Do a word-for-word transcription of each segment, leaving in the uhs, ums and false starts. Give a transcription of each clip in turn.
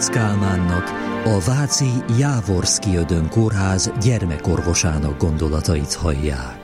Pongrácz Kálmánnak, a váci Jávorszky Ödön kórház gyermekorvosának gondolatait hallják.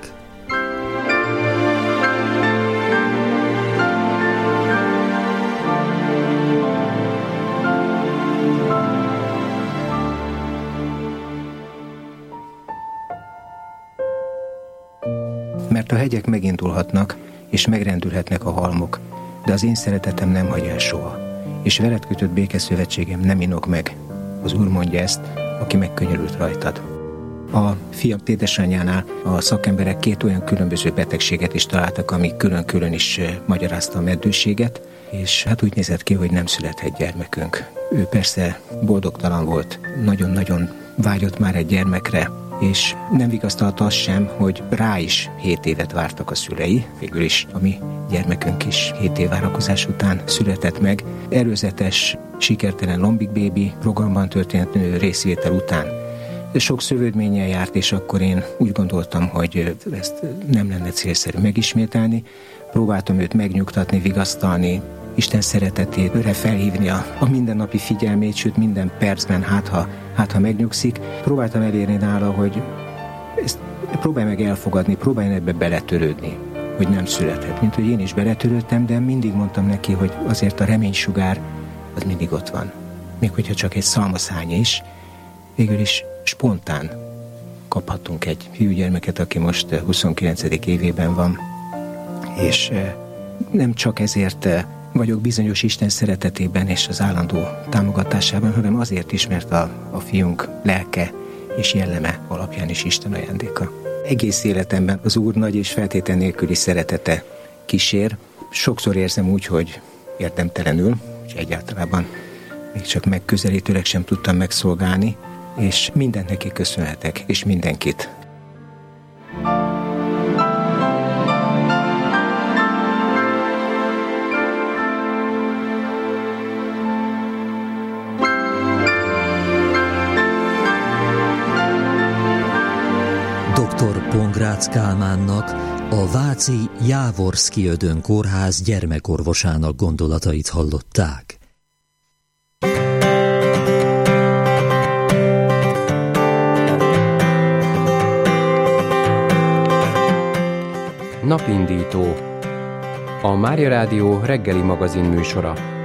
Mert a hegyek megindulhatnak, és megrendülhetnek a halmok, de az én szeretetem nem hagy el soha, és veled kötött békeszövetségem nem inog meg. Az Úr mondja ezt, aki megkönyörült rajtad. A fiam édesanyjánál a szakemberek két olyan különböző betegséget is találtak, ami külön-külön is magyarázta a meddőséget, és hát úgy nézett ki, hogy nem született gyermekünk. Ő persze boldogtalan volt, nagyon-nagyon vágyott már egy gyermekre, és nem vigasztalta azt sem, hogy rá is hét évet vártak a szülei. Végül is a mi gyermekünk is hét év várakozás után született meg. Erőzetes, sikertelen lombik bébi programban történt részvétel után sok szövődménnyel járt, és akkor én úgy gondoltam, hogy ezt nem lenne célszerű megismételni. Próbáltam őt megnyugtatni, vigasztalni, Isten szeretetére felhívni a, a mindennapi figyelmét, sőt minden percben, hát ha, hát ha megnyugszik. Próbáltam elérni nála, hogy ezt próbálj meg elfogadni, próbálj ebbe beletörődni, hogy nem születhet. Mint hogy én is beletörődtem, de mindig mondtam neki, hogy azért a reménysugár az mindig ott van. Még hogyha csak egy szalmaszány is, végül is spontán kaphatunk egy fiúgyermeket, aki most huszonkilencedik évében van, és nem csak ezért vagyok bizonyos Isten szeretetében és az állandó támogatásában, hanem azért is, mert a, a fiunk lelke és jelleme alapján is Isten ajándéka. Egész életemben az Úr nagy és feltétel nélküli szeretete kísér. Sokszor érzem úgy, hogy érdemtelenül, és egyáltalában még csak megközelítőleg sem tudtam megszolgálni, és mindent neki köszönhetek, és mindenkit. doktor Pongrácz Kálmánnak, a váci Jávorszky Ödön kórház gyermekorvosának gondolatait hallották. Napindító. A Mária Rádió reggeli magazin műsora.